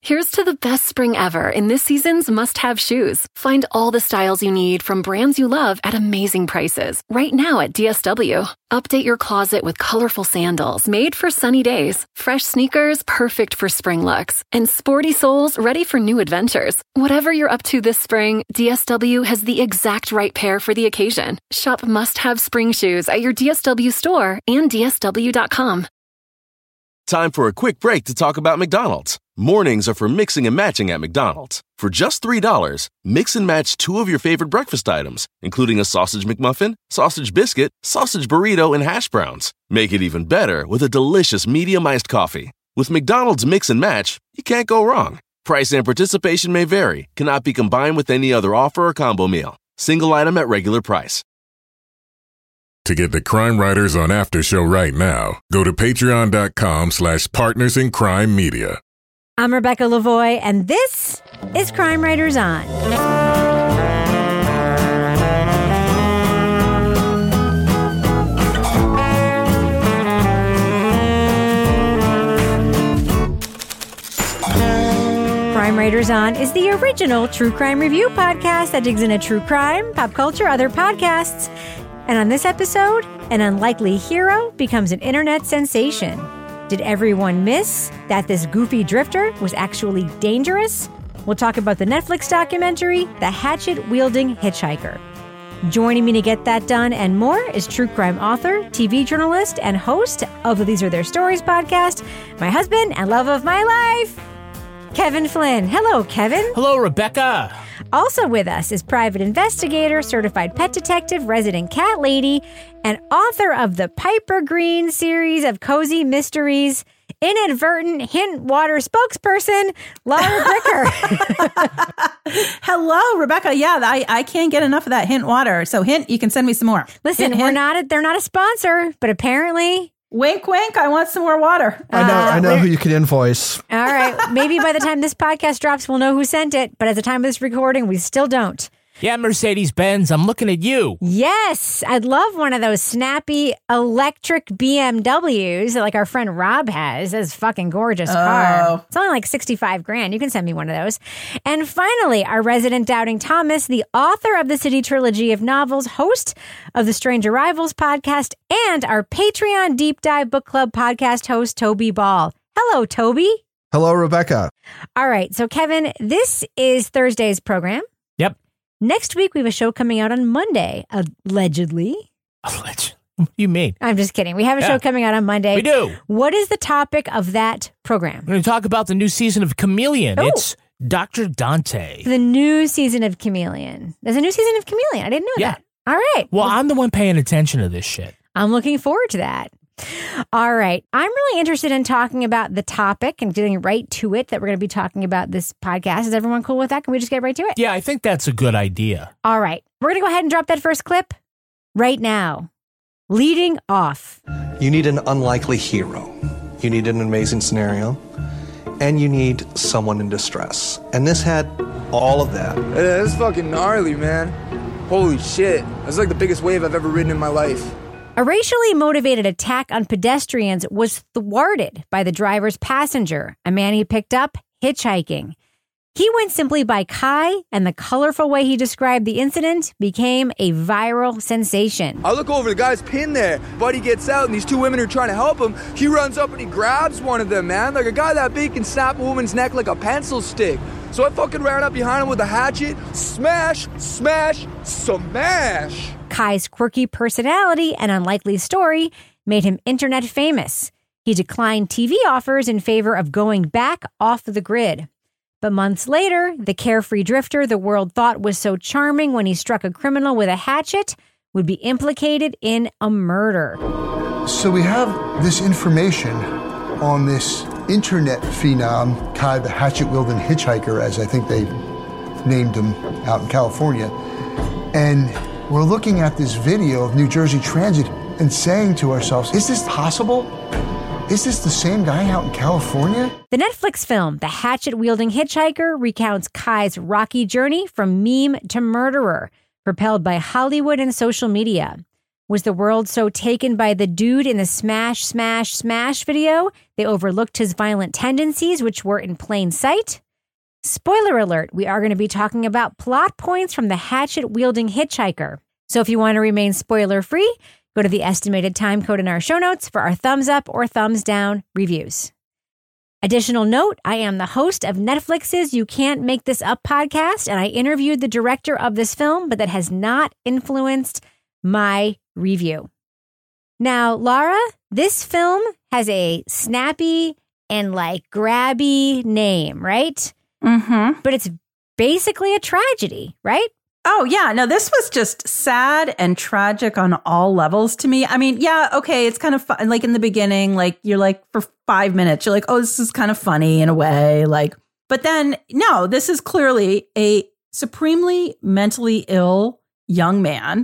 Here's to the best spring ever in this season's must-have shoes. Find all the styles you need from brands you love at amazing prices right now at DSW. Update your closet with colorful sandals made for sunny days, fresh sneakers perfect for spring looks, and sporty soles ready for new adventures. Whatever you're up to this spring, DSW has the exact right pair for the occasion. Shop must-have spring shoes at your DSW store and DSW.com. Time for a quick break to talk about McDonald's. Mornings are for mixing and matching at McDonald's. For just $3, mix and match 2 of your favorite breakfast items, including a sausage McMuffin, sausage biscuit, sausage burrito, and hash browns. Make it even better with a delicious medium iced coffee. With McDonald's Mix and Match, you can't go wrong. Price and participation may vary, cannot be combined with any other offer or combo meal. Single item at regular price. To get the Crime Writers on After Show right now, go to patreon.com/partnersincrimemedia. I'm Rebecca Lavoie, and this is Crime Writers On. Crime Writers On is the original true crime review podcast that digs into true crime, pop culture, other podcasts. And on this episode, an unlikely hero becomes an internet sensation. Did everyone miss that this goofy drifter was actually dangerous? We'll talk about the Netflix documentary, The Hatchet-Wielding Hitchhiker. Joining me to get that done and more is true crime author, TV journalist, and host of the These Are Their Stories podcast, my husband and love of my life, Kevin Flynn. Hello, Kevin. Hello, Rebecca. Also with us is private investigator, certified pet detective, resident cat lady, and author of the Piper Green series of cozy mysteries, inadvertent hint water spokesperson, Laura Bricker. Hello, Rebecca. Yeah, I can't get enough of that hint water. So hint, you can send me some more. Listen, hint. They're not a sponsor, but apparently... Wink, wink. I want some more water. I know who you can invoice. All right. Maybe by the time this podcast drops, we'll know who sent it. But at the time of this recording, we still don't. Yeah, Mercedes-Benz, I'm looking at you. Yes. I'd love one of those snappy electric BMWs that like our friend Rob has. That's a fucking gorgeous car. It's only like $65,000. You can send me one of those. And finally, our resident Doubting Thomas, the author of the City Trilogy of novels, host of the Strange Arrivals podcast, and our Patreon Deep Dive Book Club podcast host, Toby Ball. Hello, Toby. Hello, Rebecca. All right. So, Kevin, this is Thursday's program. Yep. Next week, we have a show coming out on Monday, allegedly. Allegedly? What do you mean? I'm just kidding. We have a show coming out on Monday. We do. What is the topic of that program? We're going to talk about the new season of Chameleon. Ooh. It's Dr. Dante. The new season of Chameleon. There's a new season of Chameleon. I didn't know that. All right. Well, I'm the one paying attention to this shit. I'm looking forward to that. All right. I'm really interested in talking about the topic and getting right to it that we're going to be talking about this podcast. Is everyone cool with that? Can we just get right to it? Yeah, I think that's a good idea. All right. We're going to go ahead and drop that first clip right now. Leading off. You need an unlikely hero. You need an amazing scenario. And you need someone in distress. And this had all of that. Yeah, this is fucking gnarly, man. Holy shit. That's like the biggest wave I've ever ridden in my life. A racially motivated attack on pedestrians was thwarted by the driver's passenger, a man he picked up hitchhiking. He went simply by Kai, and the colorful way he described the incident became a viral sensation. I look over, the guy's pinned there. Buddy gets out, and these 2 women are trying to help him. He runs up and he grabs one of them, man. Like a guy that big can snap a woman's neck like a pencil stick. So I fucking ran up behind him with a hatchet. Smash, smash, smash. Kai's quirky personality and unlikely story made him internet famous. He declined TV offers in favor of going back off the grid. But months later, the carefree drifter the world thought was so charming when he struck a criminal with a hatchet would be implicated in a murder. So we have this information on this internet phenom, Kai the hatchet-wielding hitchhiker, as I think they named him out in California. And we're looking at this video of New Jersey Transit and saying to ourselves, is this possible? Is this the same guy out in California? The Netflix film, The Hatchet-Wielding Hitchhiker, recounts Kai's rocky journey from meme to murderer, propelled by Hollywood and social media. Was the world so taken by the dude in the Smash, Smash, Smash video, they overlooked his violent tendencies, which were in plain sight? Spoiler alert, we are going to be talking about plot points from the hatchet-wielding hitchhiker. So if you want to remain spoiler-free, go to the estimated time code in our show notes for our thumbs up or thumbs down reviews. Additional note, I am the host of Netflix's You Can't Make This Up podcast, and I interviewed the director of this film, but that has not influenced my review. Now, Laura, this film has a snappy and grabby name, right? Mm-hmm. But it's basically a tragedy, right? Oh, yeah. No, this was just sad and tragic on all levels to me. I mean, yeah, okay, it's kind of fun. Like in the beginning, you're for 5 minutes, you're like, oh, this is kind of funny in a way. But then, no, this is clearly a supremely mentally ill young man.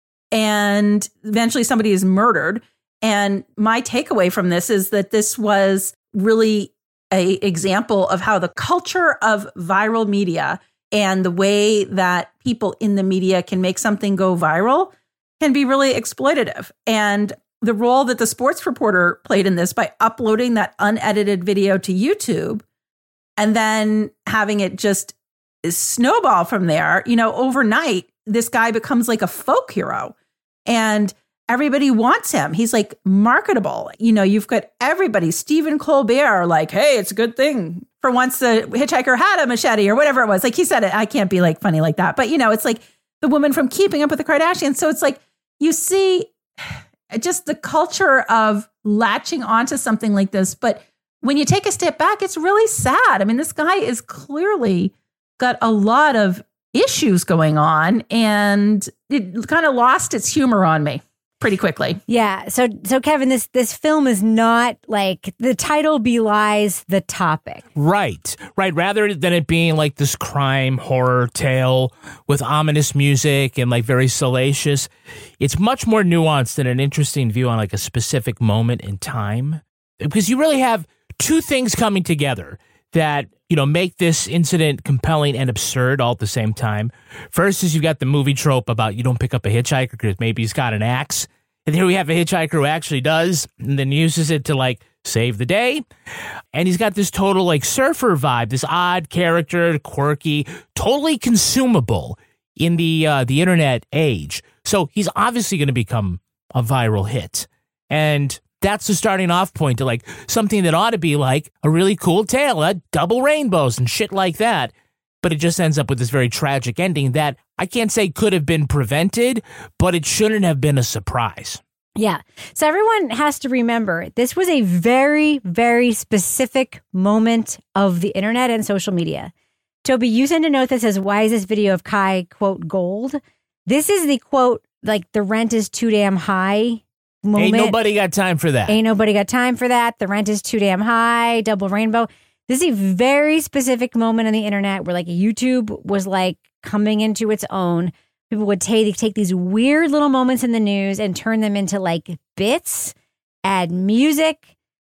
And eventually somebody is murdered. And my takeaway from this is that this was really an example of how the culture of viral media and the way that people in the media can make something go viral can be really exploitative. And the role that the sports reporter played in this by uploading that unedited video to YouTube and then having it just snowball from there, overnight, this guy becomes like a folk hero and everybody wants him. He's marketable. You've got everybody, Stephen Colbert, hey, it's a good thing. For once the hitchhiker had a machete or whatever it was. He said it. I can't be funny like that. But, it's the woman from Keeping Up with the Kardashians. So it's you see just the culture of latching onto something like this. But when you take a step back, it's really sad. I mean, this guy is clearly got a lot of issues going on, and it kind of lost its humor on me pretty quickly. Yeah. So Kevin, this film is not the title belies the topic. Right. Rather than it being this crime horror tale with ominous music and very salacious, it's much more nuanced and an interesting view on a specific moment in time. Because you really have two things coming together that, make this incident compelling and absurd all at the same time. First is you've got the movie trope about you don't pick up a hitchhiker because maybe he's got an axe. And here we have a hitchhiker who actually does and then uses it to save the day. And he's got this total surfer vibe, this odd character, quirky, totally consumable in the internet age. So he's obviously going to become a viral hit. And that's the starting off point to something that ought to be a really cool tale, double rainbows and shit like that. But it just ends up with this very tragic ending that I can't say could have been prevented, but it shouldn't have been a surprise. Yeah. So everyone has to remember, this was a very, very specific moment of the internet and social media. Toby, you sent a note that says, why is this video of Kai, quote, gold? This is the quote, the rent is too damn high moment. Ain't nobody got time for that. Ain't nobody got time for that. The rent is too damn high, double rainbow. This is a very specific moment on the internet where YouTube was coming into its own. People would take these weird little moments in the news and turn them into bits, add music,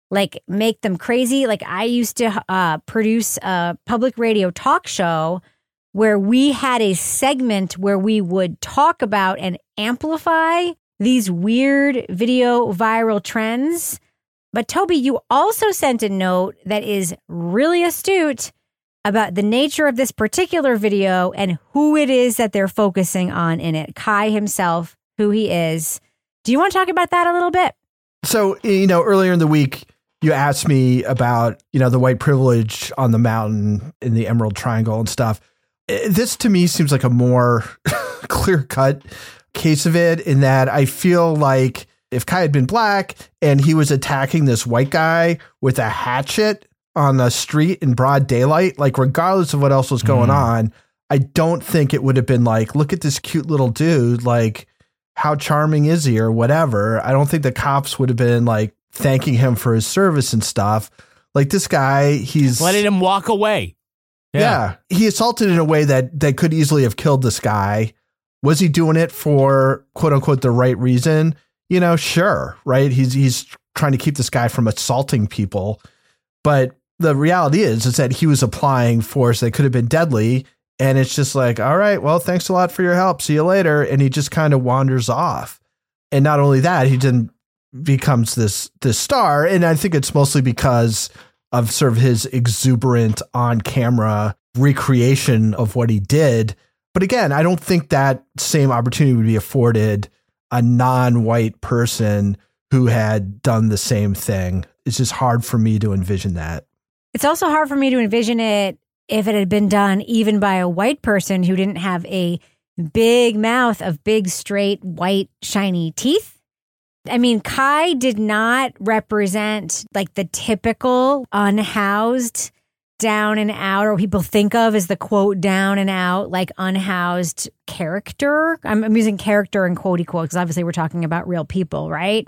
make them crazy. I used to produce a public radio talk show where we had a segment where we would talk about and amplify these weird video viral trends. But Toby, you also sent a note that is really astute about the nature of this particular video and who it is that they're focusing on in it. Kai himself, who he is. Do you want to talk about that a little bit? So, earlier in the week, you asked me about, the white privilege on the mountain in the Emerald Triangle and stuff. This to me seems like a more clear-cut case of it, in that I feel like if Kai had been black and he was attacking this white guy with a hatchet on the street in broad daylight, regardless of what else was going on, I don't think it would have been look at this cute little dude, how charming is he or whatever. I don't think the cops would have been thanking him for his service and stuff. This guy, he's letting him walk away. Yeah. He assaulted in a way that could easily have killed this guy. Was he doing it for quote unquote the right reason? Sure. Right. He's trying to keep this guy from assaulting people. But the reality is that he was applying force that could have been deadly. And it's just all right, well, thanks a lot for your help. See you later. And he just kind of wanders off. And not only that, he then becomes this star. And I think it's mostly because of sort of his exuberant on-camera recreation of what he did. But again, I don't think that same opportunity would be afforded a non-white person who had done the same thing. It's just hard for me to envision that. It's also hard for me to envision it if it had been done even by a white person who didn't have a big mouth of big, straight, white, shiny teeth. I mean, Kai did not represent like the typical unhoused, down and out, or what people think of as the quote down and out, like unhoused character. I'm using character in quotey quotes because obviously we're talking about real people, right?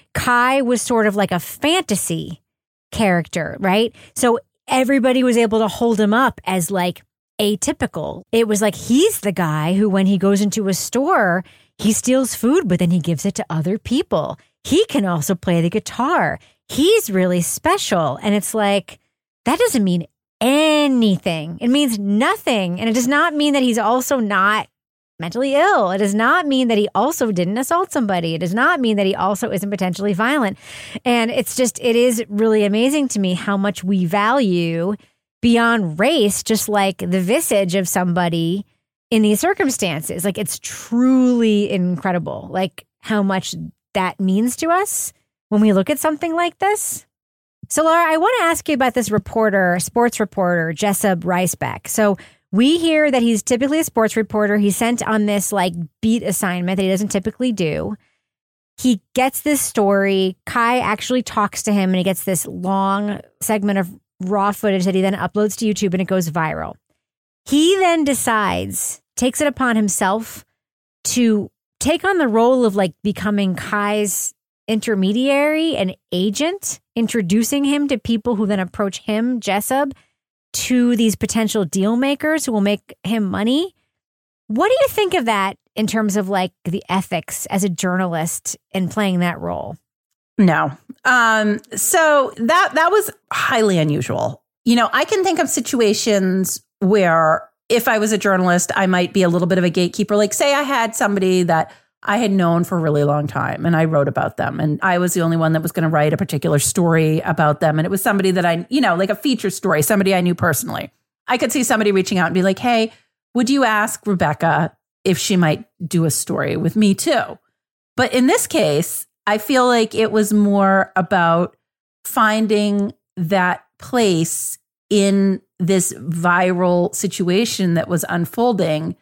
Kai was sort of like a fantasy character, right? So everybody was able to hold him up as like atypical. It was like he's the guy who, when he goes into a store, he steals food, but then he gives it to other people. He can also play the guitar. He's really special. And it's like, that doesn't mean anything. It means nothing. And it does not mean that he's also not mentally ill. It does not mean that he also didn't assault somebody. It does not mean that he also isn't potentially violent. And it's just, it is really amazing to me how much we value beyond race, just like the visage of somebody in these circumstances. Like, it's truly incredible, like how much that means to us when we look at something like this. So, Laura, I want to ask you about this reporter, sports reporter, Jessup Reisbeck. So we hear that he's typically a sports reporter. He's sent on this like beat assignment that he doesn't typically do. He gets this story. Kai actually talks to him, and he gets this long segment of raw footage that he then uploads to YouTube, and it goes viral. He then decides, takes it upon himself to take on the role of like becoming Kai's intermediary and agent, introducing him to people who then approach him, Jessup, to these potential deal makers who will make him money. What do you think of that in terms of like the ethics as a journalist in playing that role? No. So that was highly unusual. You know, I can think of situations where if I was a journalist, I might be a little bit of a gatekeeper. Like, say I had somebody that I had known for a really long time and I wrote about them, and I was the only one that was going to write a particular story about them. And it was somebody that I, you know, like a feature story, somebody I knew personally. I could see somebody reaching out and be like, hey, would you ask Rebecca if she might do a story with me too? But in this case, I feel like it was more about finding that place in this viral situation that was unfolding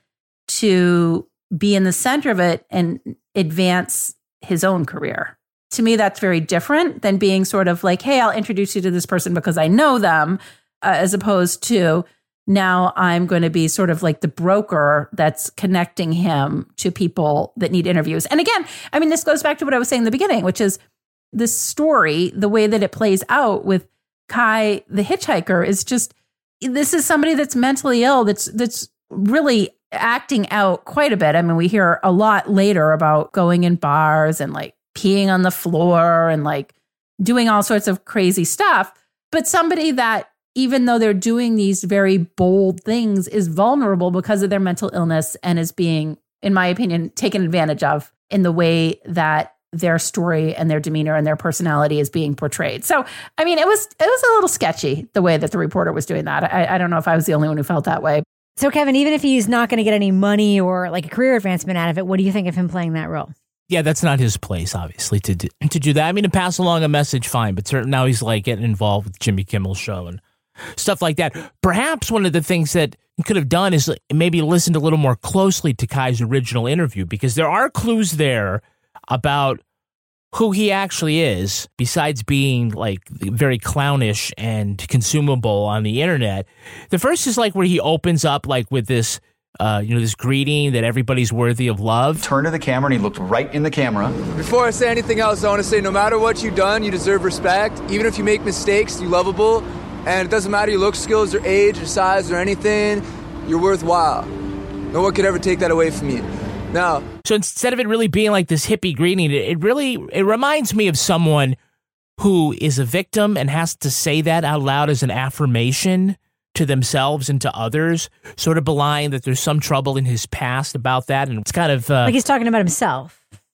to be in the center of it and advance his own career. To me, that's very different than being sort of like, hey, I'll introduce you to this person because I know them, as opposed to now I'm going to be sort of like the broker that's connecting him to people that need interviews. And again, I mean, this goes back to what I was saying in the beginning, which is this story, the way that it plays out with Kai the hitchhiker is just, this is somebody that's mentally ill, that's really acting out quite a bit. I mean, we hear a lot later about going in bars and like peeing on the floor and like doing all sorts of crazy stuff. But somebody that, even though they're doing these very bold things, is vulnerable because of their mental illness and is being, in my opinion, taken advantage of in the way that their story and their demeanor and their personality is being portrayed. So, I mean, it was a little sketchy the way that the reporter was doing that. I don't know if I was the only one who felt that way. So, Kevin, even if he's not going to get any money or like a career advancement out of it, what do you think of him playing that role? Yeah, that's not his place, obviously, to do that. I mean, to pass along a message, fine. But certainly now he's like getting involved with Jimmy Kimmel's show and stuff like that. Perhaps one of the things that he could have done is maybe listened a little more closely to Kai's original interview, because there are clues there about who he actually is, besides being like very clownish and consumable on the internet. The first is like where he opens up like with this, this greeting that everybody's worthy of love. Turned to the camera and he looked right in the camera. Before I say anything else, I want to say no matter what you've done, you deserve respect. Even if you make mistakes, you're lovable. And it doesn't matter your look, skills, or age, or size, or anything, you're worthwhile. No one could ever take that away from you. Now, so instead of it really being like this hippie greeting, it reminds me of someone who is a victim and has to say that out loud as an affirmation to themselves and to others, sort of belying that there's some trouble in his past about that. And it's kind of like he's talking about himself.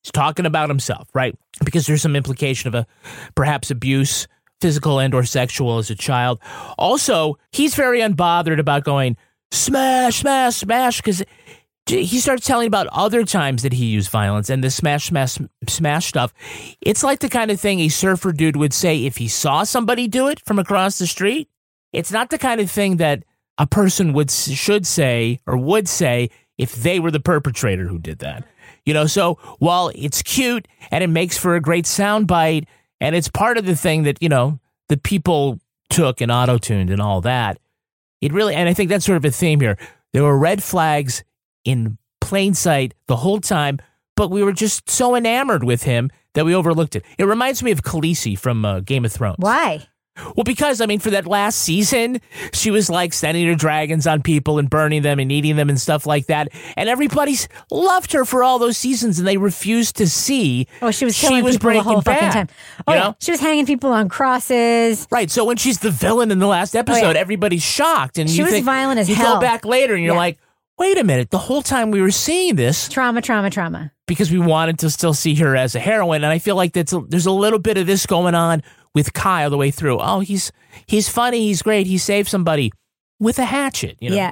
He's talking about himself, right? Because there's some implication of perhaps abuse, physical and or sexual as a child. Also, he's very unbothered about going smash, smash, smash, because he starts telling about other times that he used violence and the smash, smash, smash stuff. It's like the kind of thing a surfer dude would say if he saw somebody do it from across the street. It's not the kind of thing that a person should say or would say if they were the perpetrator who did that. So while it's cute and it makes for a great soundbite and it's part of the thing that, the people took and auto-tuned and all that, it really, and I think that's sort of a theme here. There were red flags in plain sight the whole time, but we were just so enamored with him that we overlooked it. It reminds me of Khaleesi from Game of Thrones. Why? Well, because, for that last season, she was like sending her dragons on people and burning them and eating them and stuff like that. And everybody's loved her for all those seasons, and they refused to see she was killing people the whole fucking time. She was hanging people on crosses. Right, so when she's the villain in the last episode, everybody's shocked. And she was violent as hell. You go back later and you're like, wait a minute, the whole time we were seeing this. Trauma, trauma, trauma. Because we wanted to still see her as a heroine, and I feel like there's a little bit of this going on with Kyle the way through. Oh, he's funny, he's great, he saved somebody with a hatchet. Yeah.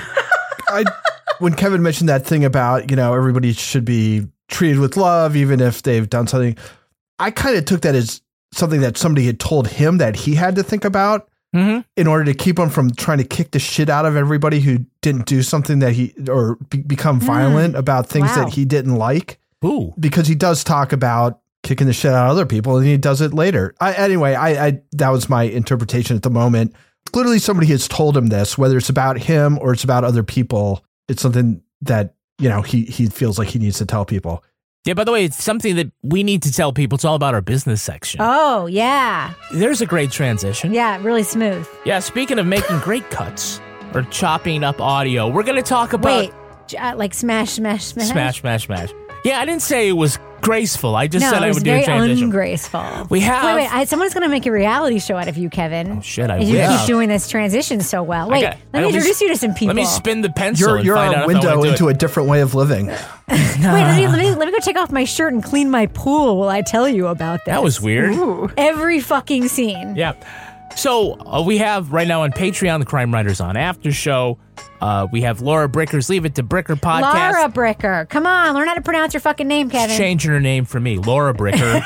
When Kevin mentioned that thing about, everybody should be treated with love, even if they've done something, I kind of took that as something that somebody had told him that he had to think about in order to keep him from trying to kick the shit out of everybody who didn't do something that become violent about things that he didn't like. Ooh. Because he does talk about kicking the shit out of other people, and he does it later. I that was my interpretation at the moment. Clearly somebody has told him this, whether it's about him or it's about other people. It's something that, he feels like he needs to tell people. Yeah, by the way, it's something that we need to tell people. It's all about our business section. Oh, yeah. There's a great transition. Yeah, really smooth. Yeah, speaking of making great cuts or chopping up audio, we're going to talk about... Wait, like smash, smash, smash? Smash, smash, smash. Yeah, I didn't say it was graceful. I just said I would do a transition. No, it was very ungraceful. We have... Wait, someone's going to make a reality show out of you, Kevin. Oh, shit, I will. You keep doing this transition so well. Wait, let me introduce you to some people. Let me spin the pencil You're and find a out window if I into a different way of living. Wait, let me go take off my shirt and clean my pool while I tell you about this. That was weird. Ooh. Every fucking scene. Yeah. So we have right now on Patreon, the Crime Writers on After Show. We have Laura Bricker's Leave It to Bricker podcast. Laura Bricker. Come on, learn how to pronounce your fucking name, Kevin. She's changing her name for me, Laura Bricker.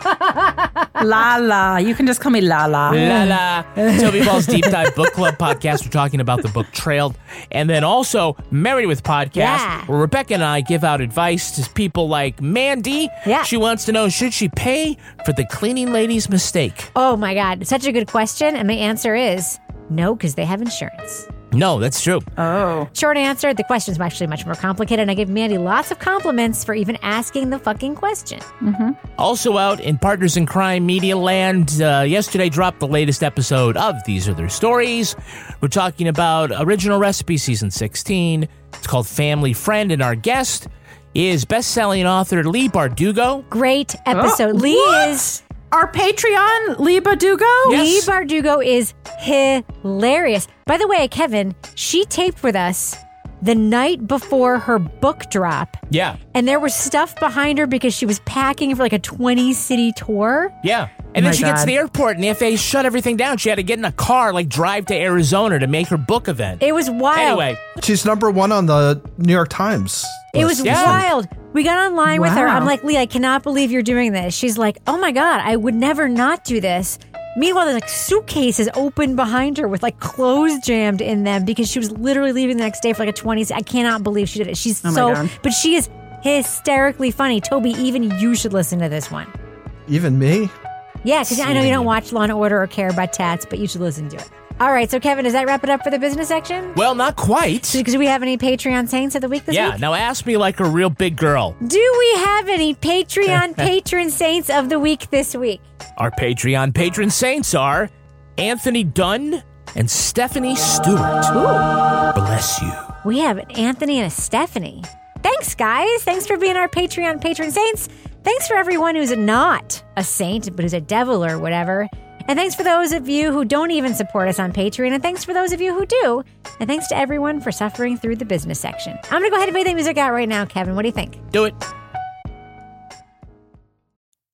Lala. You can just call me Lala. Lala. Toby Ball's Deep Dive Book Club podcast. We're talking about the book Trailed. And then also Married with podcast, where Rebecca and I give out advice to people like Mandy. Yeah. She wants to know, should she pay for the cleaning lady's mistake? Oh my God, such a good question. And my answer is no, because they have insurance. No, that's true. Oh. Short answer, the question's actually much more complicated, and I give Mandy lots of compliments for even asking the fucking question. Mm-hmm. Also out in Partners in Crime Media Land, yesterday dropped the latest episode of These Are Their Stories. We're talking about Original Recipe Season 16. It's called Family Friend, and our guest is best-selling author Leigh Bardugo. Great episode. Leigh is... Our Patreon, Leigh Bardugo? Yes. Leigh Bardugo is hilarious. By the way, Kevin, she taped with us the night before her book drop. Yeah. And there was stuff behind her because she was packing for like a 20-city tour. Yeah. And then she gets to the airport and the FAA shut everything down. She had to get in a car, drive to Arizona to make her book event. It was wild. Anyway. She's #1 on the New York Times. It was wild. We got online with her. I'm like, Leigh, I cannot believe you're doing this. She's like, oh my God, I would never not do this. Meanwhile, there's suitcases open behind her with clothes jammed in them because she was literally leaving the next day for a 20. I cannot believe she did it. She's but she is hysterically funny. Toby, even you should listen to this one. Even me? Yeah, because I know you don't watch Law & Order or care about tats, but you should listen to it. All right, so Kevin, does that wrap it up for the business section? Well, not quite. Because we have any Patreon Saints of the week this week? Yeah, now ask me like a real big girl. Do we have any Patreon Patron Saints of the week this week? Our Patreon Patron Saints are Anthony Dunn and Stephanie Stewart. Ooh. Bless you. We have an Anthony and a Stephanie. Thanks, guys. Thanks for being our Patreon Patron Saints. Thanks for everyone who's not a saint, but who's a devil or whatever. And thanks for those of you who don't even support us on Patreon. And thanks for those of you who do. And thanks to everyone for suffering through the business section. I'm going to go ahead and play the music out right now, Kevin. What do you think? Do it.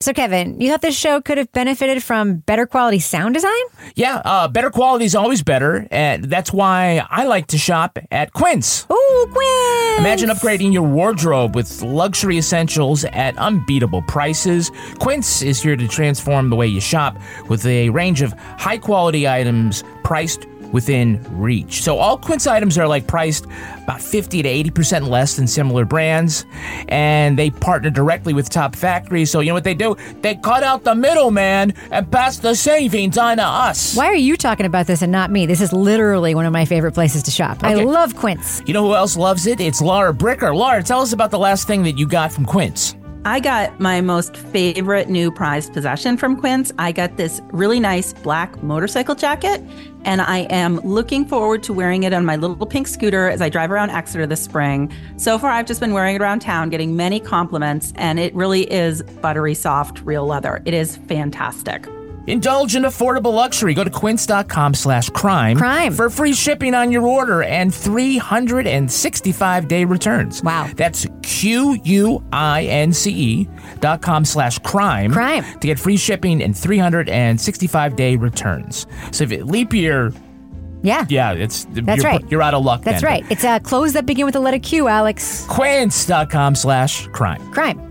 So, Kevin, you thought this show could have benefited from better quality sound design? Yeah, better quality is always better, and that's why I like to shop at Quince. Ooh, Quince! Imagine upgrading your wardrobe with luxury essentials at unbeatable prices. Quince is here to transform the way you shop with a range of high-quality items priced within reach. So all Quince items are priced about 50 to 80% less than similar brands, and they partner directly with top factories. So you know what they do? They cut out the middleman and pass the savings on to us. Why are you talking about this and not me? This is literally one of my favorite places to shop. Okay. I love Quince. You know who else loves it? It's Laura Bricker. Laura, tell us about the last thing that you got from Quince. I got my most favorite new prized possession from Quince. I got this really nice black motorcycle jacket, and I am looking forward to wearing it on my little pink scooter as I drive around Exeter this spring. So far, I've just been wearing it around town, getting many compliments, and it really is buttery soft, real leather. It is fantastic. Indulge in affordable luxury. Go to quince.com/crime for free shipping on your order and 365-day returns. Wow. That's QUINCE.com/crime to get free shipping and 365-day returns. So if it leap year, that's right. You're out of luck. That's right. It's clothes that begin with the letter Q, Alex. Quince.com/crime. Crime.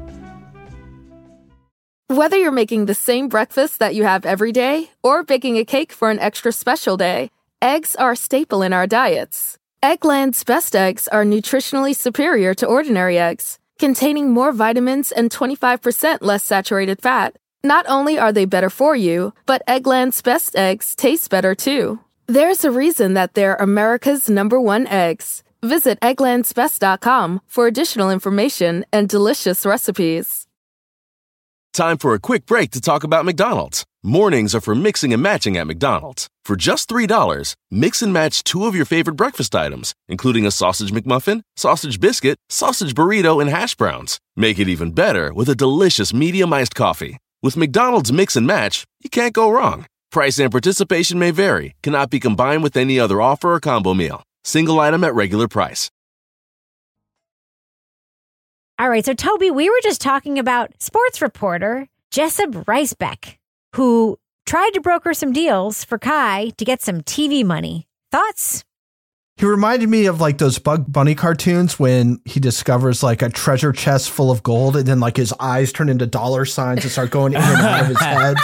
Whether you're making the same breakfast that you have every day or baking a cake for an extra special day, eggs are a staple in our diets. Eggland's Best Eggs are nutritionally superior to ordinary eggs, containing more vitamins and 25% less saturated fat. Not only are they better for you, but Eggland's Best Eggs taste better too. There's a reason that they're America's #1 eggs. Visit egglandsbest.com for additional information and delicious recipes. Time for a quick break to talk about McDonald's. Mornings are for mixing and matching at McDonald's. For just $3, mix and match 2 of your favorite breakfast items, including a sausage McMuffin, sausage biscuit, sausage burrito, and hash browns. Make it even better with a delicious medium iced coffee. With McDonald's Mix and Match, you can't go wrong. Price and participation may vary, cannot be combined with any other offer or combo meal. Single item at regular price. All right, so Toby, we were just talking about sports reporter Jessup Ricebeck, who tried to broker some deals for Kai to get some TV money. Thoughts? He reminded me of those Bug Bunny cartoons when he discovers a treasure chest full of gold and then his eyes turn into dollar signs and start going in and out of his head.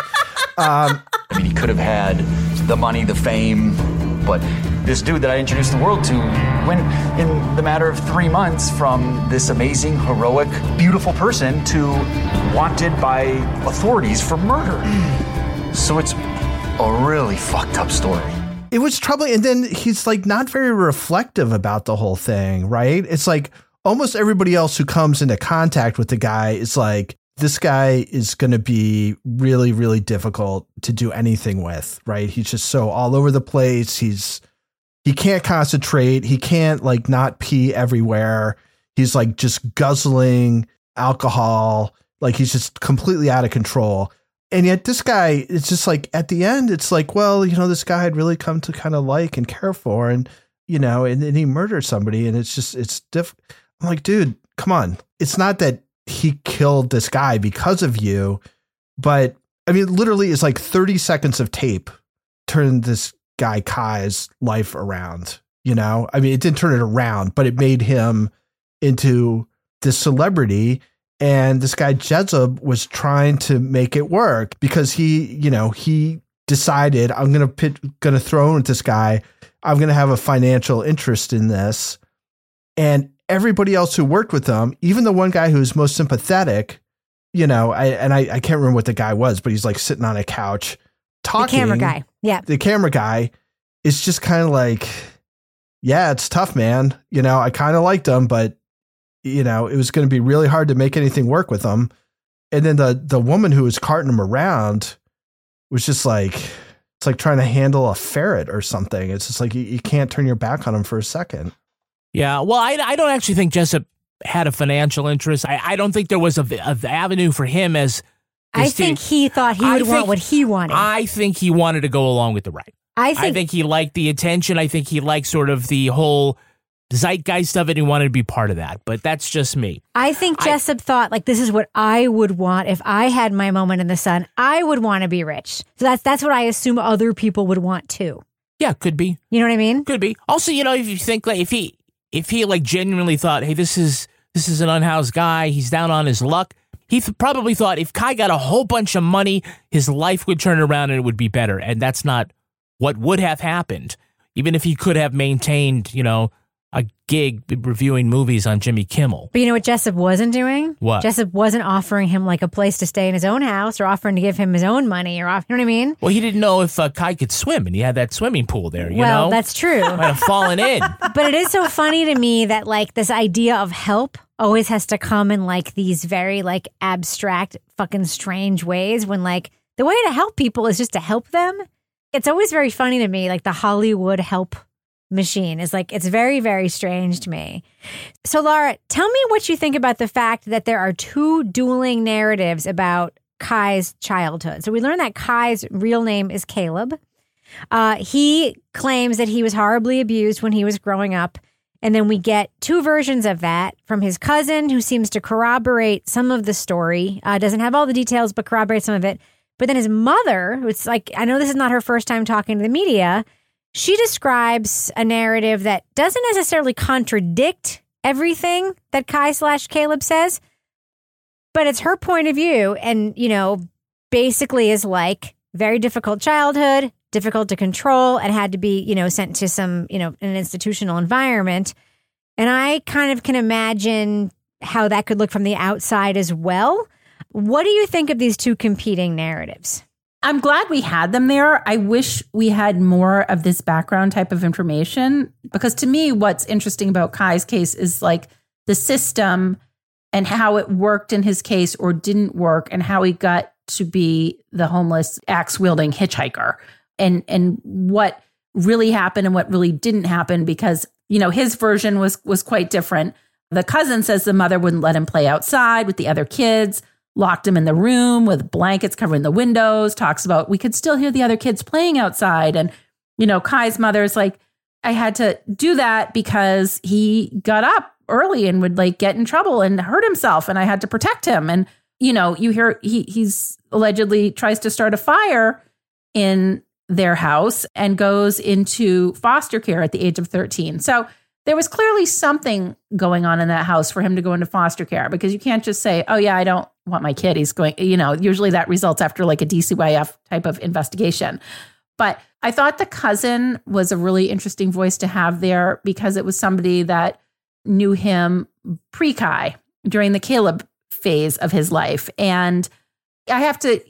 He could have had the money, the fame, but this dude that I introduced the world to went in the matter of 3 months from this amazing, heroic, beautiful person to wanted by authorities for murder. So it's a really fucked up story. It was troubling. And then he's not very reflective about the whole thing, right? It's almost everybody else who comes into contact with the guy is this guy is going to be really, really difficult to do anything with, right? He's just so all over the place. He can't concentrate. He can't not pee everywhere. He's just guzzling alcohol. He's just completely out of control. And yet this guy, it's just at the end, it's well, this guy I'd really come to kind of like and care for. And, and then he murdered somebody and it's difficult. I'm dude, come on. It's not that he killed this guy because of you, but I mean, literally it's 30 seconds of tape turned this guy Kai's life around, I mean, it didn't turn it around, but it made him into this celebrity. And this guy Jessup was trying to make it work because he decided I'm going to throw in with this guy. I'm going to have a financial interest in this. And everybody else who worked with him, even the one guy who was most sympathetic, I can't remember what the guy was, but he's sitting on a couch talking. The camera guy. Yeah. The camera guy is just kind of yeah, it's tough, man. I kind of liked him, but it was going to be really hard to make anything work with him. And then the woman who was carting him around was just it's trying to handle a ferret or something. It's just you can't turn your back on him for a second. Yeah, well, I don't actually think Jessup had a financial interest. I don't think there was a avenue for him as. I think he thought he would want what he wanted. I think he wanted to go along with the ride. I think he liked the attention. I think he liked sort of the whole zeitgeist of it. He wanted to be part of that, but that's just me. I think Jessup thought, like, this is what I would want if I had my moment in the sun. I would want to be rich. So that's what I assume other people would want too. Yeah, could be. You know what I mean? Could be. Also, if you think like if he like genuinely thought, hey, this is an unhoused guy, he's down on his luck. He probably thought if Kai got a whole bunch of money, his life would turn around and it would be better. And that's not what would have happened. Even if he could have maintained, a gig reviewing movies on Jimmy Kimmel. But you know what Jessup wasn't doing? What? Jessup wasn't offering him like a place to stay in his own house or offering to give him his own money you know what I mean? Well, he didn't know if Kai could swim and he had that swimming pool there, you know? Well, that's true. Might have fallen in. But it is so funny to me that like this idea of help always has to come in like these very like abstract fucking strange ways when like the way to help people is just to help them. It's always very funny to me, like the Hollywood help machine is like, it's very, very strange to me. So Laura, tell me what you think about the fact that there are two dueling narratives about Kai's childhood. So we learned that Kai's real name is Caleb. He claims that he was horribly abused when he was growing up. And then we get two versions of that from his cousin, who seems to corroborate some of the story. Doesn't have all the details, but corroborates some of it. But then his mother, who's like, I know this is not her first time talking to the media, she describes a narrative that doesn't necessarily contradict everything that Kai/Caleb says, but it's her point of view and, basically is like very difficult childhood, difficult to control, and had to be, sent to some, an institutional environment. And I kind of can imagine how that could look from the outside as well. What do you think of these two competing narratives? I'm glad we had them there. I wish we had more of this background type of information, because to me, what's interesting about Kai's case is like the system and how it worked in his case or didn't work and how he got to be the homeless axe-wielding hitchhiker and what really happened and what really didn't happen, because, his version was quite different. The cousin says the mother wouldn't let him play outside with the other kids, locked him in the room with blankets covering the windows, talks about we could still hear the other kids playing outside. And, Kai's mother's like, I had to do that because he got up early and would like get in trouble and hurt himself. And I had to protect him. And, you hear he's allegedly tries to start a fire in their house and goes into foster care at the age of 13. So there was clearly something going on in that house for him to go into foster care, because you can't just say, oh yeah, I don't want my kid. He's going, usually that results after like a DCYF type of investigation. But I thought the cousin was a really interesting voice to have there, because it was somebody that knew him pre-Kai during the Caleb phase of his life. And I have to,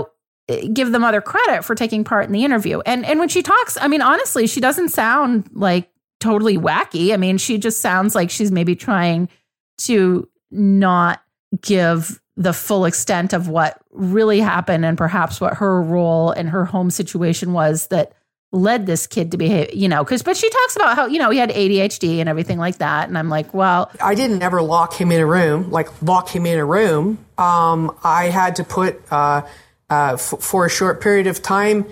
give the mother credit for taking part in the interview. And when she talks, I mean, honestly, she doesn't sound like totally wacky. I mean, she just sounds like she's maybe trying to not give the full extent of what really happened and perhaps what her role and her home situation was that led this kid to behave, but she talks about how, he had ADHD and everything like that. And I'm like, well, I didn't ever lock him in a room. I had to put, for a short period of time,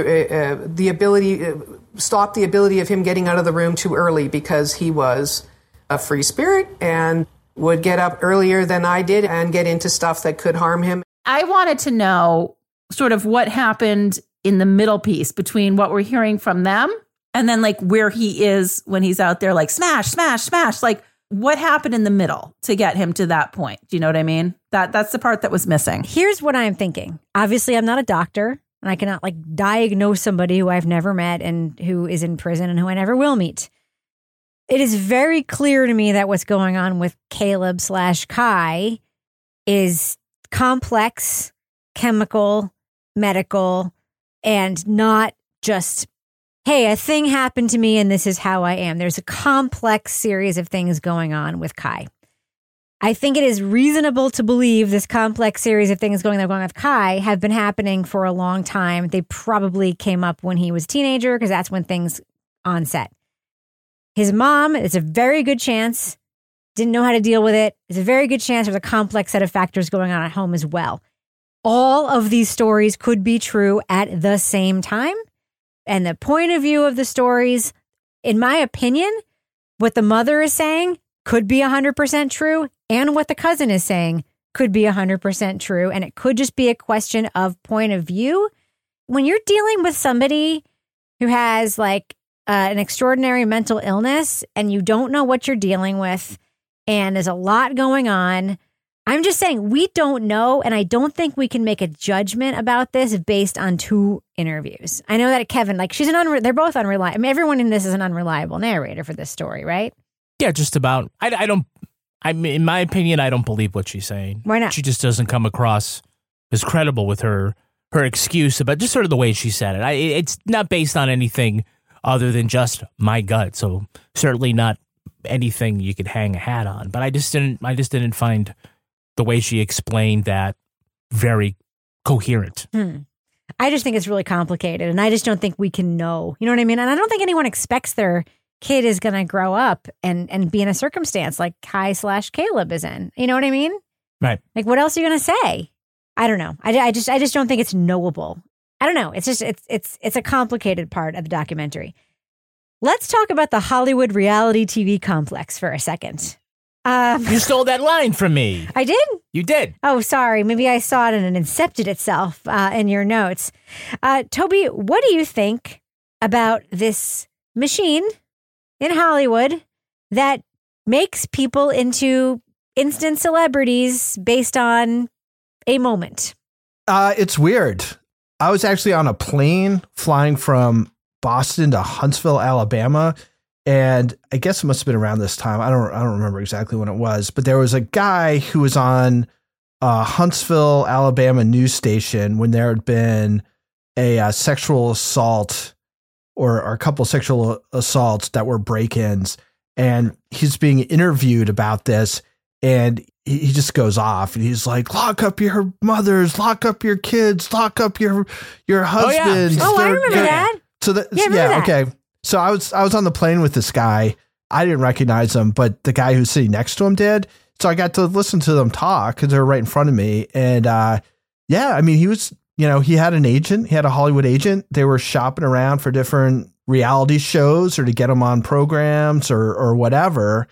stop the ability of him getting out of the room too early, because he was a free spirit and would get up earlier than I did and get into stuff that could harm him. I wanted to know sort of what happened in the middle piece between what we're hearing from them and then like where he is when he's out there like smash, smash, smash. Like what happened in the middle to get him to that point? Do you know what I mean? That's the part that was missing. Here's what I'm thinking. Obviously, I'm not a doctor and I cannot like diagnose somebody who I've never met and who is in prison and who I never will meet. It is very clear to me that what's going on with Caleb/Kai is complex, chemical, medical, and not just, hey, a thing happened to me and this is how I am. There's a complex series of things going on with Kai. I think it is reasonable to believe this complex series of things going on with Kai have been happening for a long time. They probably came up when he was a teenager, because that's when things onset. His mom, it's a very good chance, didn't know how to deal with it. It's a very good chance there's a complex set of factors going on at home as well. All of these stories could be true at the same time. And the point of view of the stories, in my opinion, what the mother is saying could be 100% true, and what the cousin is saying could be 100% true. And it could just be a question of point of view. When you're dealing with somebody who has like an extraordinary mental illness and you don't know what you're dealing with and there's a lot going on, I'm just saying we don't know. And I don't think we can make a judgment about this based on 2 interviews. I know that Kevin, like she's they're both unreliable. I mean, everyone in this is an unreliable narrator for this story, right? Yeah, just about. In my opinion, I don't believe what she's saying. Why not? She just doesn't come across as credible with her excuse about just sort of the way she said it. It's not based on anything other than just my gut. So certainly not anything you could hang a hat on. But I just didn't find the way she explained that very coherent. I just think it's really complicated, and I just don't think we can know. You know what I mean? And I don't think anyone expects their kid is going to grow up and be in a circumstance like Kai/Caleb is in. You know what I mean? Right. Like, what else are you going to say? I don't know. I just don't think it's knowable. I don't know. It's just it's a complicated part of the documentary. Let's talk about the Hollywood reality TV complex for a second. You stole that line from me. I did? You did. Oh, sorry. Maybe I saw it and it incepted itself in your notes. Toby, what do you think about this machine in Hollywood that makes people into instant celebrities based on a moment? It's weird. I was actually on a plane flying from Boston to Huntsville, Alabama. And I guess it must have been around this time. I don't remember exactly when it was, but there was a guy who was on Huntsville, Alabama news station when there had been a sexual assault or a couple sexual assaults that were break-ins. And he's being interviewed about this, and he just goes off and he's like, lock up your mothers, lock up your kids, lock up your husbands. Oh, I remember that. So that, okay. So I was on the plane with this guy. I didn't recognize him, but the guy who's sitting next to him did. So I got to listen to them talk because they were right in front of me. And yeah, I mean, he was, he had an agent. He had a Hollywood agent. They were shopping around for different reality shows or to get him on programs or whatever.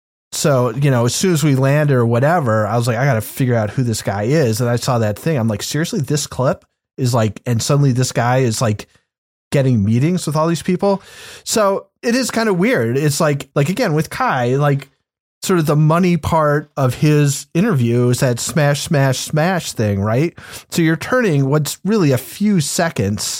So, as soon as we landed or whatever, I was like, I got to figure out who this guy is. And I saw that thing. I'm like, seriously, this clip is like, and suddenly this guy is like getting meetings with all these people. So it is kind of weird. It's like again, with Kai, like sort of the money part of his interview is that smash, smash, smash thing, right? So you're turning what's really a few seconds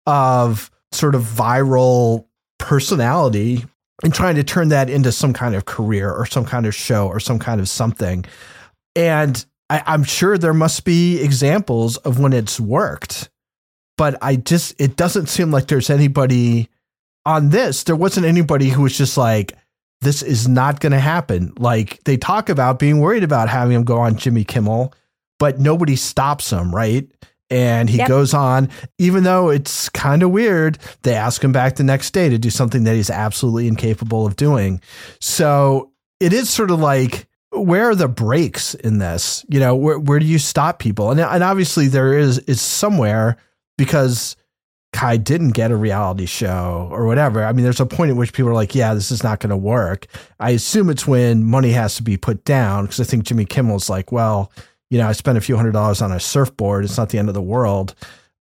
of sort of viral personality and trying to turn that into some kind of career or some kind of show or some kind of something. And I'm sure there must be examples of when it's worked, but it doesn't seem like there's anybody on this. There wasn't anybody who was just like, this is not going to happen. Like they talk about being worried about having him go on Jimmy Kimmel, but nobody stops him. Right. And he goes on, even though it's kind of weird, they ask him back the next day to do something that he's absolutely incapable of doing. So it is sort of like, where are the breaks in this? Where do you stop people? And obviously there is somewhere, because Kai didn't get a reality show or whatever. I mean, there's a point at which people are like, yeah, this is not going to work. I assume it's when money has to be put down, because I think Jimmy Kimmel's like, well, I spent a few $100s on a surfboard. It's not the end of the world.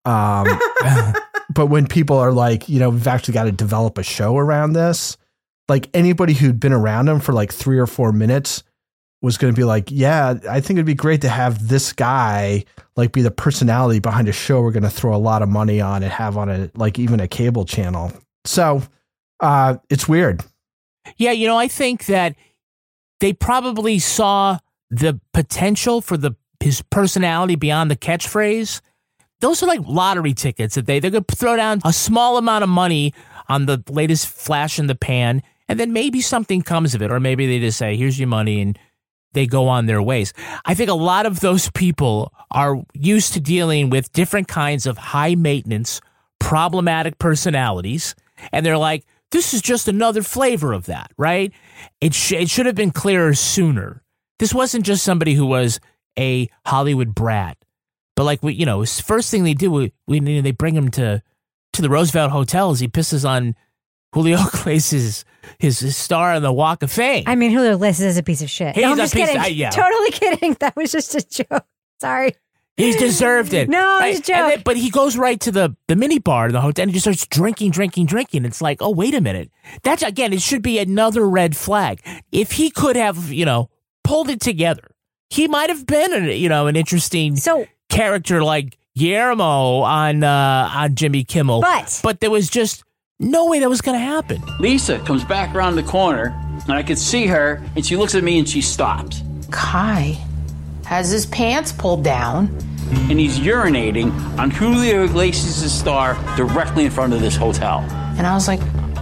But when people are like, we've actually got to develop a show around this, like anybody who'd been around him for like 3 or 4 minutes was going to be like, yeah, I think it'd be great to have this guy like be the personality behind a show we're going to throw a lot of money on and have on even a cable channel. So it's weird. Yeah. I think that they probably saw the potential for his personality beyond the catchphrase. Those are like lottery tickets that they're going to throw down a small amount of money on the latest flash in the pan, and then maybe something comes of it, or maybe they just say, here's your money, and they go on their ways. I think a lot of those people are used to dealing with different kinds of high maintenance, problematic personalities, and they're like, this is just another flavor of that, right? It should have been clearer sooner. This wasn't just somebody who was a Hollywood brat, but like first thing they do, they bring him to the Roosevelt Hotel as he pisses on Julio Iglesias is his star on the Walk of Fame. I mean, Julio Iglesias is a piece of shit. He's no, I'm a just piece kidding. of- yeah. Totally kidding. That was just a joke. Sorry. He's deserved it. No, it's a joke. But he goes right to the mini bar in the hotel and he just starts drinking. It's like, oh, wait a minute. That's, again, it should be another red flag. If he could have, pulled it together, he might have been, an interesting character like Guillermo on Jimmy Kimmel. But there was just no way that was going to happen. Lisa comes back around the corner and I could see her and she looks at me and she stops. Kai has his pants pulled down. And he's urinating on Julio Iglesias' star directly in front of this hotel. And I was like,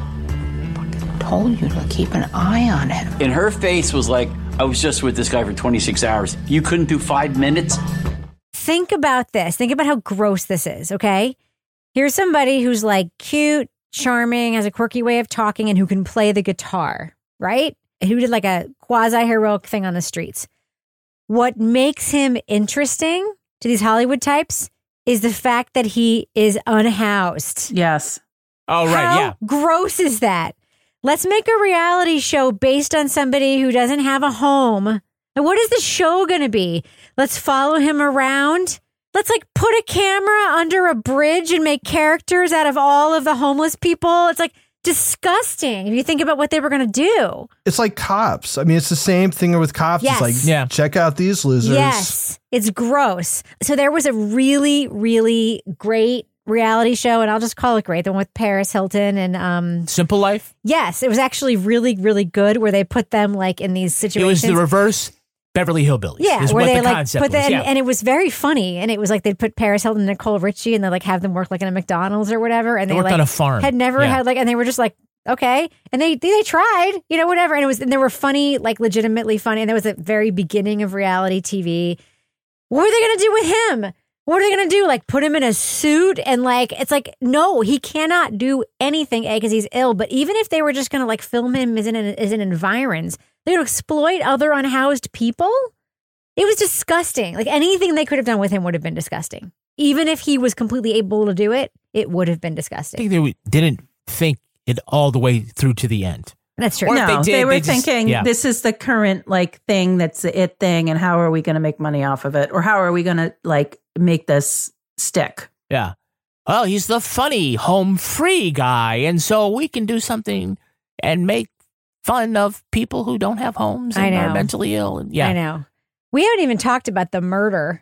I fucking told you to keep an eye on him. And her face was like, I was just with this guy for 26 hours. You couldn't do 5 minutes? Think about this. Think about how gross this is, okay? Here's somebody who's like cute, charming, has a quirky way of talking, and who can play the guitar, right? Who did like a quasi-heroic thing on the streets. What makes him interesting to these Hollywood types is the fact that he is unhoused. Yes. Oh, right, How yeah. gross is that? Let's make a reality show based on somebody who doesn't have a home. And what is the show going to be? Let's follow him around. Let's like put a camera under a bridge and make characters out of all of the homeless people. It's like disgusting if you think about what they were going to do. It's like Cops. I mean, it's the same thing with Cops. Yes. It's like, check out these losers. Yes, it's gross. So there was a really, really great reality show, and I'll just call it great, the one with Paris Hilton and Simple Life? Yes, it was actually really, really good where they put them like in these situations. It was the reverse Beverly Hillbillies. Yeah, is where what they the like concept put that, was. Yeah. and it was very funny. And it was like they'd put Paris Hilton and Nicole Richie, and they like have them work like in a McDonald's or whatever. And They they worked like on a farm. had never Yeah. had like, and they were just like, okay, and they tried, whatever. And they were funny, like legitimately funny. And that was the very beginning of reality TV. What were they going to do with him? What are they going to do? Like put him in a suit and like, it's like, no, he cannot do anything, because he's ill. But even if they were just going to like film him as in environs, they're going to exploit other unhoused people. It was disgusting. Like anything they could have done with him would have been disgusting. Even if he was completely able to do it, it would have been I disgusting. think they didn't think it all the way through to the end. That's true. Or if No, they did, they were they just- thinking yeah. this is the current like thing that's the it thing, and how are we going to make money off of it, or how are we going to like make this stick? Yeah. Well, he's the funny home free guy, and so we can do something and make fun of people who don't have homes I and know. are mentally ill. And yeah. I know. We haven't even talked about the murder,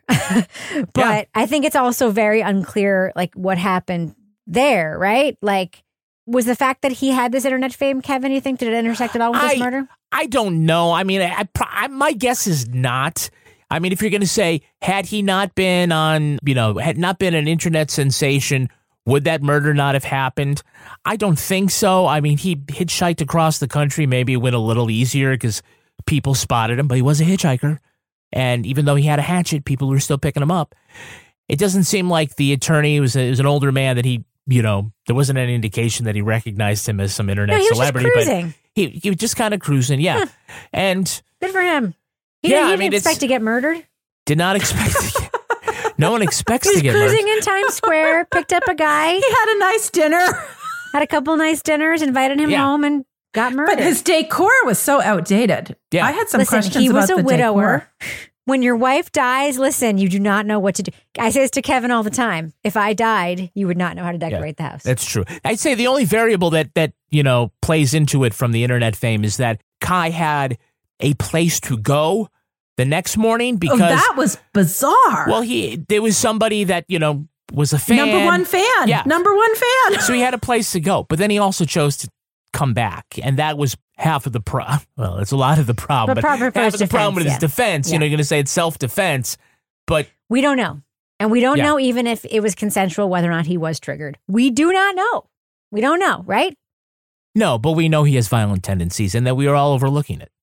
but I think it's also very unclear, like what happened there, right? Like, was the fact that he had this internet fame, Kevin, you think, did it intersect at all with this murder? I don't know. I mean, my guess is not. I mean, if you're going to say, had he not been on, had not been an internet sensation, would that murder not have happened? I don't think so. I mean, he hitchhiked across the country. Maybe it went a little easier because people spotted him, but he was a hitchhiker. And even though he had a hatchet, people were still picking him up. It doesn't seem like the attorney was an older man that he, there wasn't any indication that he recognized him as some internet No, he was celebrity. just cruising. But he was just kind of cruising, yeah. And Good for him. He Yeah, didn't I mean, expect to get murdered. did not expect to get, no one expects He was to get murdered. cruising in Times Square, picked up a guy. He had a nice dinner. Had a couple nice dinners, invited him Yeah. home, and got murdered. But his decor was so outdated. Yeah. I had some Listen, questions he about was a the widower. decor. When your wife dies, listen, you do not know what to do. I say this to Kevin all the time. If I died, you would not know how to decorate the house. That's true. I'd say the only variable that plays into it from the internet fame is that Kai had a place to go the next morning because that was bizarre. Well, there was somebody that was a fan, Number one fan. Yeah. Number one fan. So he had a place to go, but then he also chose to come back, and that was half of the problem. Well, it's a lot of the problem, But proper half for of his the problem with defense, his defense. yeah. You're going to say it's self-defense, but We don't know. And we don't Yeah. know even if it was consensual, whether or not he was triggered. We do not know. We don't know, right? no, but we know he has violent tendencies, and that we are all overlooking it.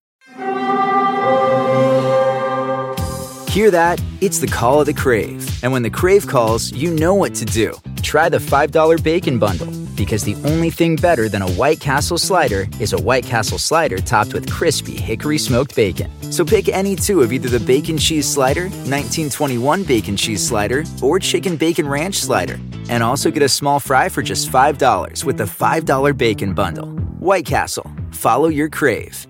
Hear that? It's the call of the Crave. And when the Crave calls, you know what to do. Try the $5 Bacon Bundle, because the only thing better than a White Castle slider is a White Castle slider topped with crispy hickory smoked bacon. So pick any two of either the Bacon Cheese Slider, 1921 Bacon Cheese Slider, or Chicken Bacon Ranch Slider. And also get a small fry for just $5 with the $5 Bacon Bundle. White Castle. Follow your crave.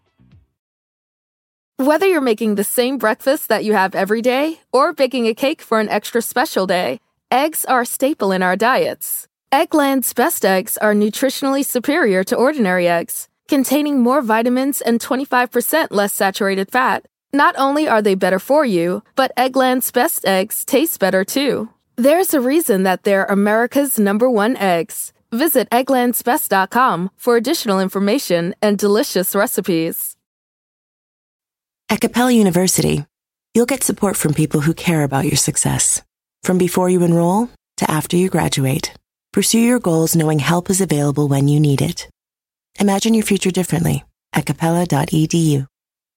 Whether you're making the same breakfast that you have every day or baking a cake for an extra special day, eggs are a staple in our diets. Eggland's Best Eggs are nutritionally superior to ordinary eggs, containing more vitamins and 25% less saturated fat. Not only are they better for you, but Eggland's Best Eggs taste better too. There's a reason that they're America's #1 eggs. Visit egglandsbest.com for additional information and delicious recipes. At Capella University, you'll get support from people who care about your success. From before you enroll to after you graduate, pursue your goals knowing help is available when you need it. Imagine your future differently at capella.edu.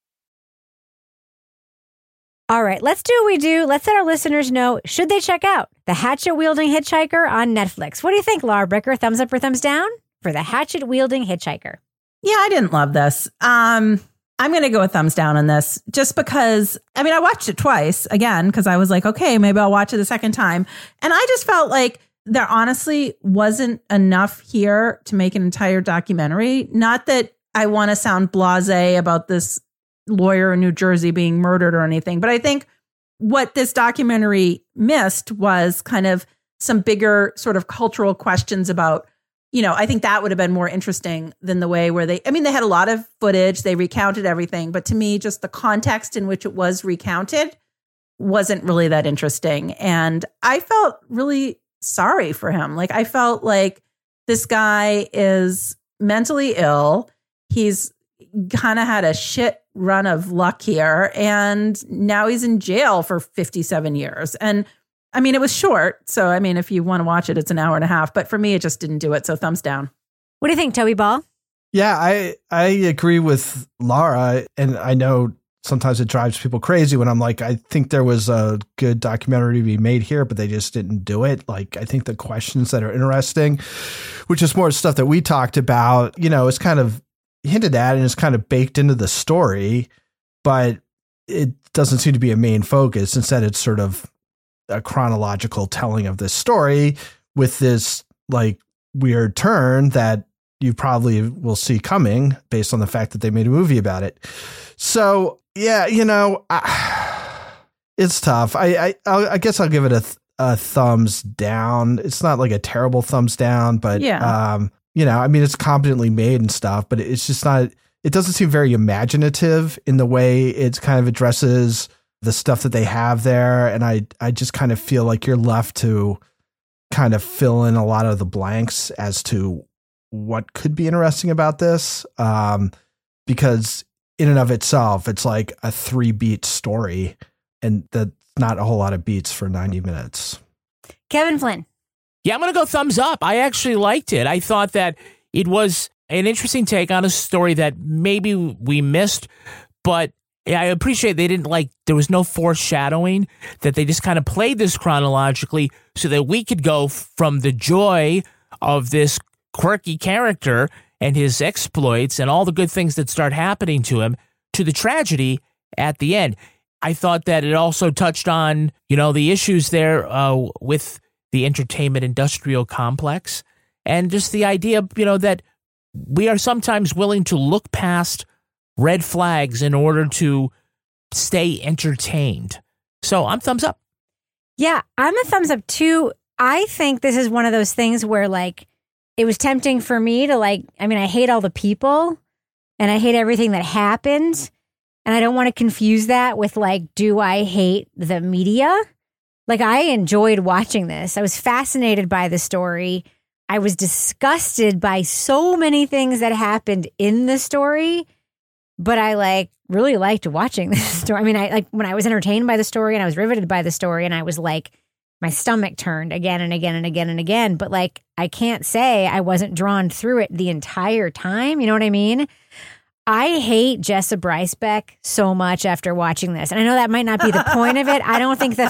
All right, let's do what we do. Let's let our listeners know, should they check out The Hatchet-Wielding Hitchhiker on Netflix? What do you think, Laura Bricker? Thumbs up or thumbs down for The Hatchet-Wielding Hitchhiker? Yeah, I didn't love this. I'm going to go with thumbs down on this just because, I mean, I watched it twice again because I was like, okay, maybe I'll watch it a second time. And I just felt like there honestly wasn't enough here to make an entire documentary. Not that I want to sound blasé about this lawyer in New Jersey being murdered or anything, but I think what this documentary missed was kind of some bigger sort of cultural questions about, you know, I think that would have been more interesting than the way where they had a lot of footage, they recounted everything, but to me, just the context in which it was recounted wasn't really that interesting. And I felt really sorry for him. Like, I felt like this guy is mentally ill. He's kind of had a shit run of luck here, and now he's in jail for 57 years. And I mean, it was short. So, I mean, if you want to watch it, it's an hour and a half. But for me, it just didn't do it. So thumbs down. What do you think, Toby Ball? Yeah, I agree with Laura. And I know sometimes it drives people crazy when I'm like, I think there was a good documentary to be made here, but they just didn't do it. Like, I think the questions that are interesting, which is more stuff that we talked about, you know, is kind of hinted at and is kind of baked into the story, but it doesn't seem to be a main focus. Instead, it's sort of a chronological telling of this story with this like weird turn that you probably will see coming based on the fact that they made a movie about it. So yeah, you know, it's tough. I guess I'll give it a thumbs down. It's not like a terrible thumbs down, but yeah. You know, I mean, it's competently made and stuff, but it's just not, it doesn't seem very imaginative in the way it kind of addresses the stuff that they have there. And I just kind of feel like you're left to kind of fill in a lot of the blanks as to what could be interesting about this. Because in and of itself, it's like a 3-beat story, and that's not a whole lot of beats for 90 minutes. Kevin Flynn. Yeah, I'm going to go thumbs up. I actually liked it. I thought that it was an interesting take on a story that maybe we missed, but I appreciate they didn't there was no foreshadowing, that they just kind of played this chronologically so that we could go from the joy of this quirky character and his exploits and all the good things that start happening to him to the tragedy at the end. I thought that it also touched on, you know, the issues there with the entertainment industrial complex, and just the idea, you know, that we are sometimes willing to look past red flags in order to stay entertained. So I'm thumbs up. Yeah, I'm a thumbs up too. I think this is one of those things where it was tempting for me to I hate all the people and I hate everything that happened. And I don't want to confuse that with do I hate the media? I enjoyed watching this. I was fascinated by the story. I was disgusted by so many things that happened in the story, but I really liked watching this story. I mean, when I was entertained by the story and I was riveted by the story, and I was my stomach turned again and again and again and again. But I can't say I wasn't drawn through it the entire time. You know what I mean? I hate Jessa Brycebeck so much after watching this. And I know that might not be the point of it. I don't think the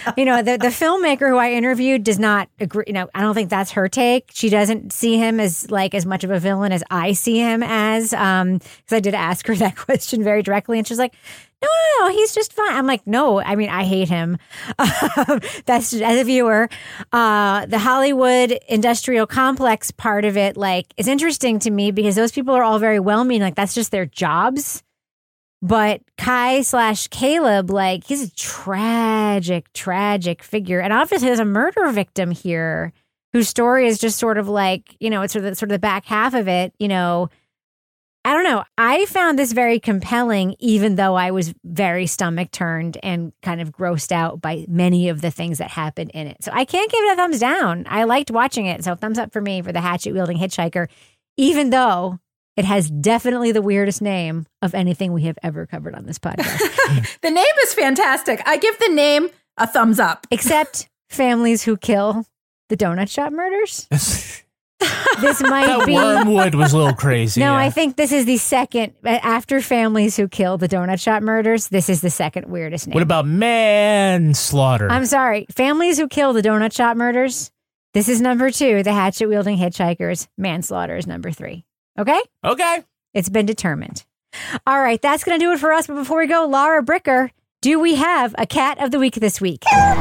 filmmaker who I interviewed does not agree. You know, I don't think that's her take. She doesn't see him as as much of a villain as I see him as, because I did ask her that question very directly. And she's like, No, he's just fine. I'm like, no, I mean, I hate him. That's just, as a viewer. The Hollywood industrial complex part of it, like, is interesting to me because those people are all very well-meaning. Like, that's just their jobs. But Kai/Caleb, like, he's a tragic figure. And obviously there's a murder victim here whose story is just sort of like, you know, it's sort of the back half of it, you know. I don't know. I found this very compelling, even though I was very stomach turned and kind of grossed out by many of the things that happened in it. So I can't give it a thumbs down. I liked watching it. So thumbs up for me for the hatchet-wielding hitchhiker, even though it has definitely the weirdest name of anything we have ever covered on this podcast. The name is fantastic. I give the name a thumbs up. Except Families Who Kill the Donut Shop Murders. This might be Wormwood was a little crazy. No, yeah. I think this is the second after Families Who Kill the Donut Shop Murders. This is the second weirdest name. What about manslaughter? I'm sorry. Families Who Kill the Donut Shop Murders. This is number 2. The hatchet-wielding hitchhikers. Manslaughter is number 3. Okay? Okay. It's been determined. All right, that's going to do it for us. But before we go, Laura Bricker, do we have a cat of the week this week?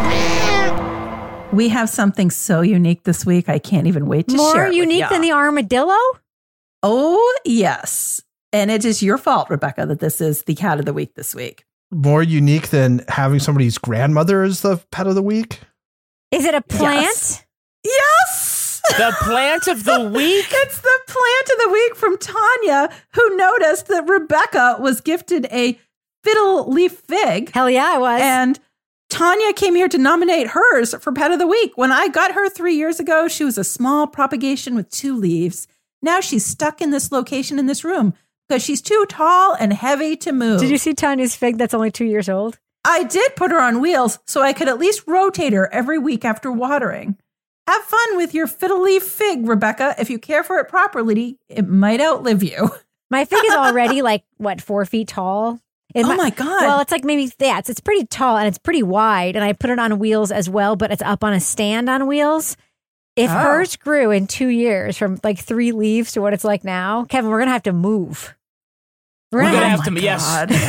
We have something so unique this week. I can't even wait to share it. More unique than the armadillo? Oh, yes. And it is your fault, Rebecca, that this is the cat of the week this week. More unique than having somebody's grandmother as the pet of the week? Is it a plant? Yes! The plant of the week? It's the plant of the week from Tanya, who noticed that Rebecca was gifted a fiddle leaf fig. Hell yeah, I was. And Tanya came here to nominate hers for Pet of the Week. When I got her 3 years ago, she was a small propagation with 2 leaves. Now she's stuck in this location in this room because she's too tall and heavy to move. Did you see Tanya's fig that's only 2 years old? I did put her on wheels so I could at least rotate her every week after watering. Have fun with your fiddle leaf fig, Rebecca. If you care for it properly, it might outlive you. My fig is already 4 feet tall. My God. Well, it's like maybe, yeah, it's pretty tall and it's pretty wide. And I put it on wheels as well, but it's up on a stand on wheels. If hers grew in 2 years from 3 leaves to what it's like now, Kevin, we're going to have to move. We're going to have to, yes.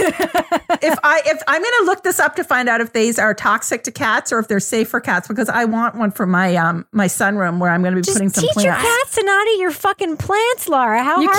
If I'm going to look this up to find out if these are toxic to cats or if they're safe for cats, because I want one for my my sunroom where I'm going to be putting some plants. Teach your cats to not eat your fucking plants, Laura. You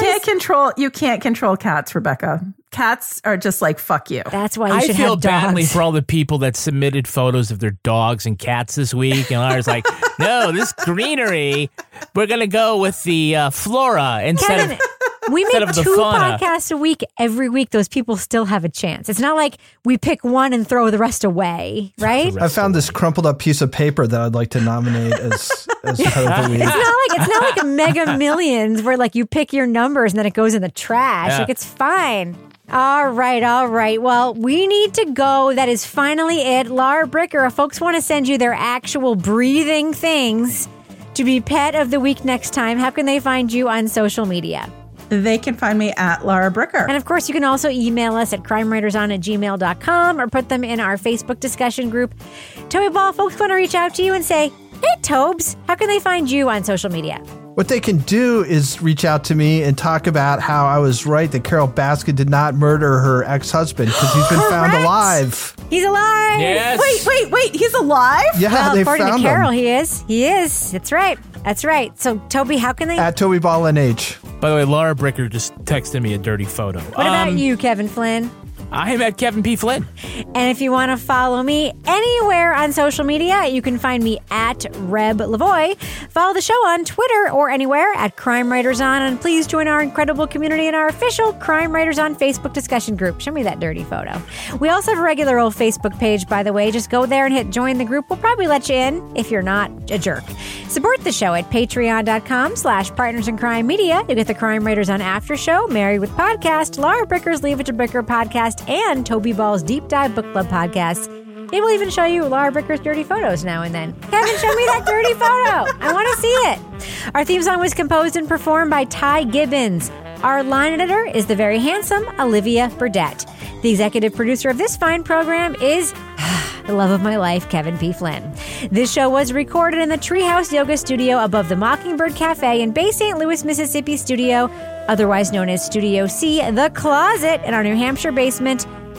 can't control cats, Rebecca. Cats are just like, fuck you. That's why you should I feel have dogs. badly for all the people that submitted photos of their dogs and cats this week. And Laura's like, no, this greenery, we're going to go with the flora instead of... We Instead make of the 2 fauna. podcasts a week. Every week, those people still have a chance. It's not like we pick one and throw the rest away, right? I found this crumpled up piece of paper that I'd like to nominate as pet of the week. It's not like a Mega Millions where you pick your numbers and then it goes in the trash. Yeah. It's fine. All right. Well, we need to go. That is finally it. Laura Bricker, if folks want to send you their actual breathing things to be pet of the week next time, how can they find you on social media? They can find me at Laura Bricker. And of course, you can also email us at crimewriterson@gmail.com or put them in our Facebook discussion group. Toby Ball, folks want to reach out to you and say, hey, Tobes, how can they find you on social media? What they can do is reach out to me and talk about how I was right that Carol Baskin did not murder her ex-husband because he's been found alive. He's alive. Yes. Wait, he's alive? Yeah, well, they according found to Carol, him. he is. He is. That's right. So, Toby, how can they... At Toby Ball NH. By the way, Laura Bricker just texted me a dirty photo. What about you, Kevin Flynn? I am at Kevin P. Flynn. And if you want to follow me anywhere on social media, you can find me at Reb Lavoie. Follow the show on Twitter or anywhere at Crime Writers On. And please join our incredible community in our official Crime Writers On Facebook discussion group. Show me that dirty photo. We also have a regular old Facebook page, by the way. Just go there and hit join the group. We'll probably let you in if you're not a jerk. Support the show at patreon.com/Partners in Crime Media. You get the Crime Writers On After Show, Married with Podcast, Laura Bricker's Leave It to Bricker podcast, and Toby Ball's Deep Dive Book Club podcast. They will even show you Laura Bricker's dirty photos now and then. Kevin, show me that dirty photo. I want to see it. Our theme song was composed and performed by Ty Gibbons. Our line editor is the very handsome Olivia Burdett. The executive producer of this fine program is the love of my life, Kevin P. Flynn. This show was recorded in the Treehouse Yoga Studio above the Mockingbird Cafe in Bay St. Louis, Mississippi studio, otherwise known as Studio C, The Closet, in our New Hampshire basement.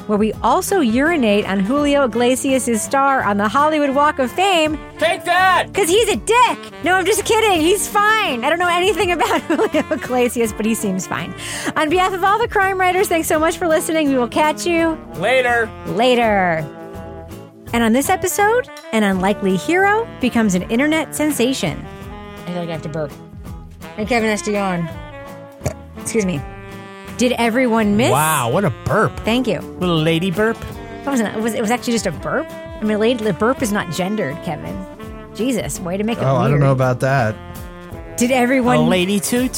where we also urinate on Julio Iglesias' star on the Hollywood Walk of Fame. Take that! Because he's a dick. No, I'm just kidding. He's fine. I don't know anything about Julio Iglesias, but he seems fine. On behalf of all the crime writers, thanks so much for listening. We will catch you later. And on this episode, an unlikely hero becomes an internet sensation. I feel like I have to burp. And Kevin has to yawn. Excuse me. Did everyone miss? Wow, what a burp. Thank you. Little lady burp. It was actually just a burp. I mean, the burp is not gendered, Kevin. Jesus, way to make it weird. I don't know about that. Did everyone... A lady toot?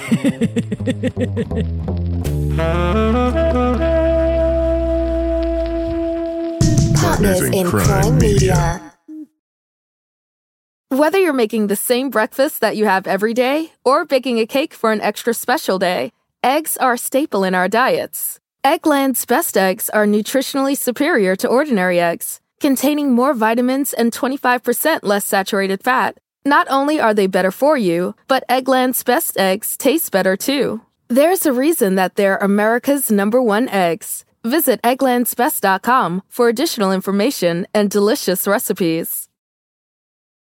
Partners in Crime Media. Whether you're making the same breakfast that you have every day or baking a cake for an extra special day, eggs are a staple in our diets. Eggland's best eggs are nutritionally superior to ordinary eggs, containing more vitamins and 25% less saturated fat. Not only are they better for you, but Eggland's best eggs taste better too. There's a reason that they're America's #1 eggs. Visit egglandsbest.com for additional information and delicious recipes.